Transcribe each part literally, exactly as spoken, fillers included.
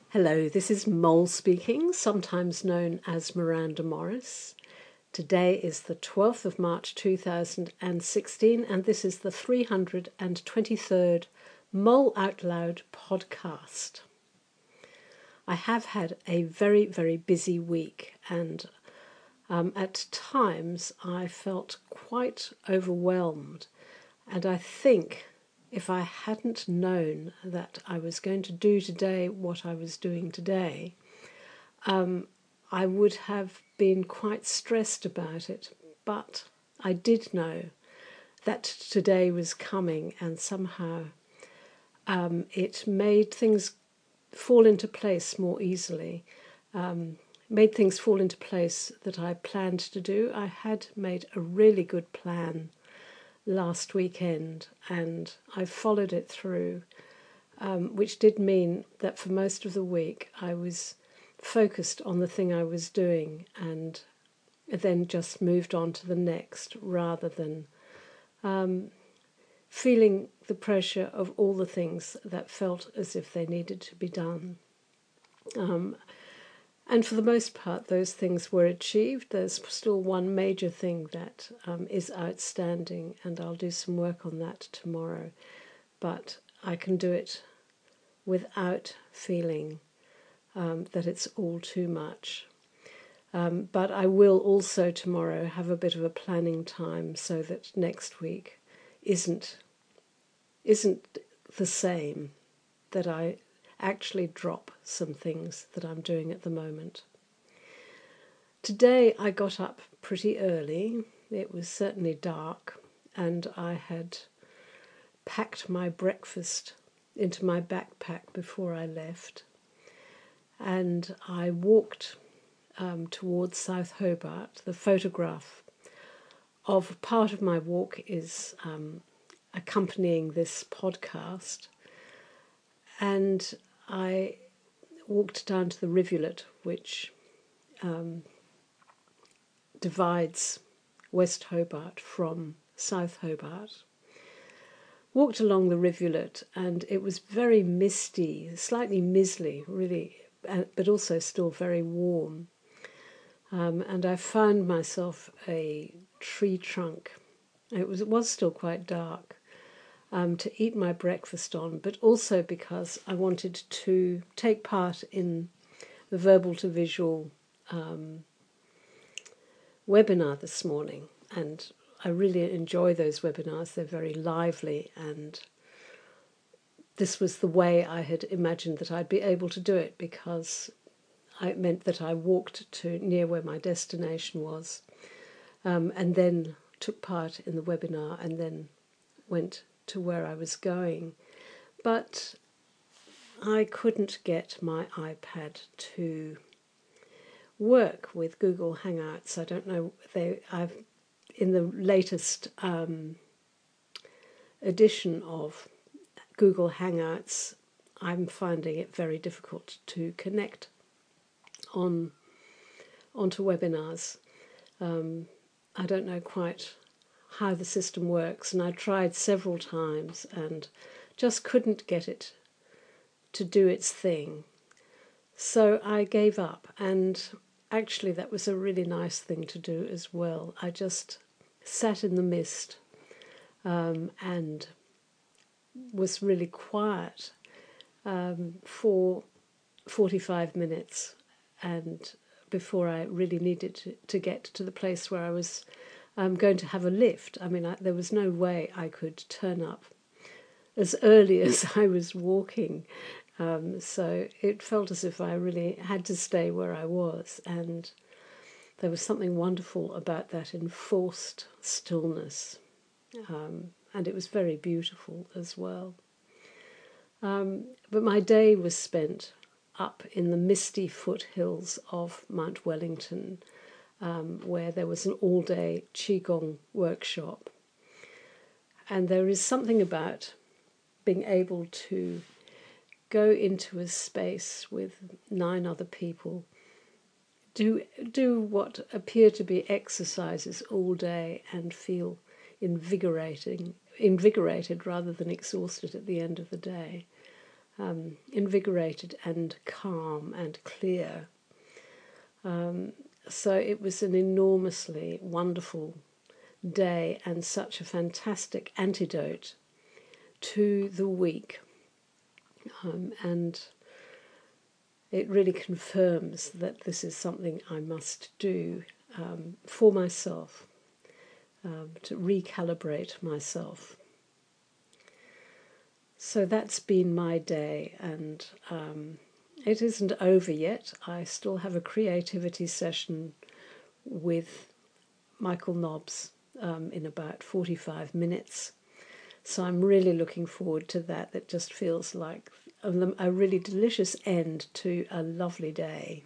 Hello, this is Mole speaking, sometimes known as Miranda Morris. Today is the twelfth of March two thousand sixteen, and this is the three hundred twenty-third Mole Out Loud podcast. I have had a very, very busy week, and um, at times I felt quite overwhelmed, and I think if I hadn't known that I was going to do today what I was doing today, um, I would have been quite stressed about it. But I did know that today was coming, and somehow um, it made things fall into place more easily, um, made things fall into place that I planned to do. I had made a really good plan last weekend, and I followed it through, um, which did mean that for most of the week I was focused on the thing I was doing and then just moved on to the next, rather than um, feeling the pressure of all the things that felt as if they needed to be done. Um, And for the most part, those things were achieved. There's still one major thing that um, is outstanding, and I'll do some work on that tomorrow. But I can do it without feeling um, that it's all too much. Um, but I will also tomorrow have a bit of a planning time so that next week isn't isn't the same, that I actually drop some things that I'm doing at the moment. Today I got up pretty early. It was certainly dark, and I had packed my breakfast into my backpack before I left. And I walked um, towards South Hobart. The photograph of part of my walk is um, accompanying this podcast. And I walked down to the rivulet, which um, divides West Hobart from South Hobart. Walked along the rivulet, and it was very misty, slightly mizzly, really, but also still very warm. Um, and I found myself a tree trunk. It was it was still quite dark um, to eat my breakfast on, but also because I wanted to take part in the Verbal to Visual um, webinar this morning, and I really enjoy those webinars. They're very lively, and this was the way I had imagined that I'd be able to do it, because it meant that I walked to near where my destination was, um, and then took part in the webinar, and then went to where I was going. But I couldn't get my iPad to work with Google Hangouts. I don't know. They I've in the latest um, edition of Google Hangouts, I'm finding it very difficult to connect on onto webinars. Um, I don't know quite how the system works, and I tried several times and just couldn't get it to do its thing. So I gave up, and actually that was a really nice thing to do as well. I just sat in the mist um, and was really quiet um, for forty-five minutes, and before I really needed to, to get to the place where I was um, going to have a lift. I mean, I, there was no way I could turn up as early as I was walking. Um, so it felt as if I really had to stay where I was, and there was something wonderful about that enforced stillness, um, and it was very beautiful as well. Um, but my day was spent up in the misty foothills of Mount Wellington, um, where there was an all-day Qigong workshop. And there is something about being able to go into a space with nine other people, do do what appear to be exercises all day, and feel invigorating, invigorated rather than exhausted at the end of the day. um, invigorated and calm and clear. Um, so it was an enormously wonderful day and such a fantastic antidote to the week. Um, and it really confirms that this is something I must do um, for myself, um, to recalibrate myself. So that's been my day, and um, it isn't over yet. I still have a creativity session with Michael Nobbs um, in about forty-five minutes. So I'm really looking forward to that. That just feels like a, a really delicious end to a lovely day.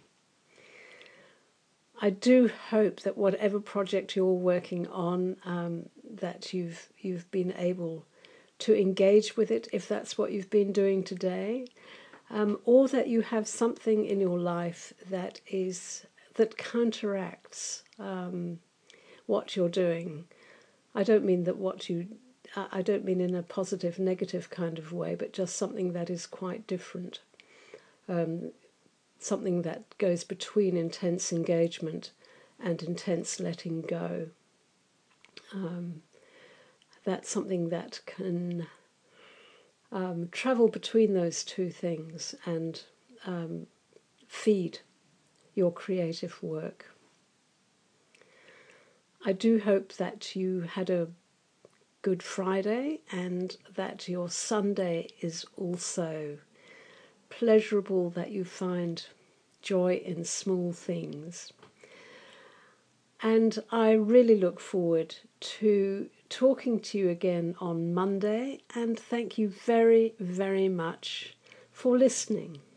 I do hope that whatever project you're working on, um, that you've you've been able to engage with it, if that's what you've been doing today, um, or that you have something in your life that is that counteracts um, what you're doing. I don't mean that what you, I don't mean in a positive, negative kind of way, but just something that is quite different. Um, something that goes between intense engagement and intense letting go. Um, that's something that can um, travel between those two things and um, feed your creative work. I do hope that you had a Good Friday and that your Sunday is also pleasurable, that you find joy in small things. And I really look forward to talking to you again on Monday, and thank you very, very much for listening.